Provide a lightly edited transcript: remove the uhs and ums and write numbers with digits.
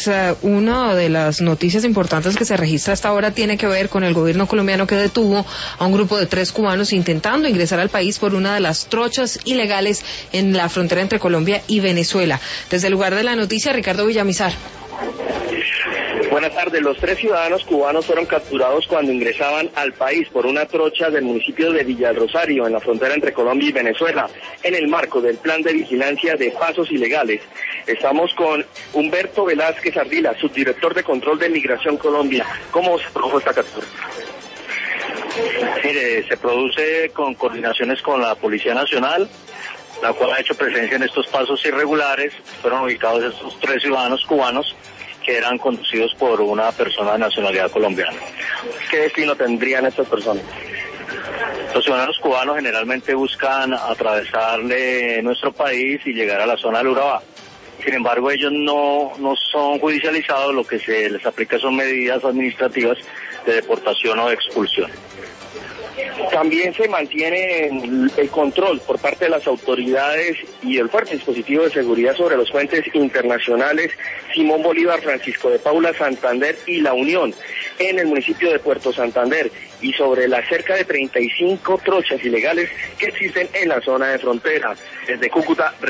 pues una de las noticias importantes que se registra hasta ahora tiene que ver con el gobierno colombiano que detuvo a un grupo de 3 cubanos intentando ingresar al país por una de las trochas ilegales en la frontera entre Colombia y Venezuela. Desde el lugar de la noticia, Ricardo Villamizar. Buenas tardes. Los 3 ciudadanos cubanos fueron capturados cuando ingresaban al país por una trocha del municipio de Villa del Rosario, en la frontera entre Colombia y Venezuela, en el marco del plan de vigilancia de pasos ilegales. Estamos con Humberto Velázquez Ardila, subdirector de Control de Migración Colombia. ¿Cómo se produjo esta captura? Mire, se produce con coordinaciones con la Policía Nacional, la cual ha hecho presencia en estos pasos irregulares. Fueron ubicados estos 3 ciudadanos cubanos que eran conducidos por una persona de nacionalidad colombiana. ¿Qué destino tendrían estas personas? Los ciudadanos cubanos generalmente buscan atravesarle nuestro país y llegar a la zona del Urabá. Sin embargo, ellos no son judicializados, lo que se les aplica son medidas administrativas de deportación o de expulsión. También se mantiene el control por parte de las autoridades y el fuerte dispositivo de seguridad sobre los puentes internacionales Simón Bolívar, Francisco de Paula, Santander y La Unión, en el municipio de Puerto Santander, y sobre las cerca de 35 trochas ilegales que existen en la zona de frontera. Desde Cúcuta.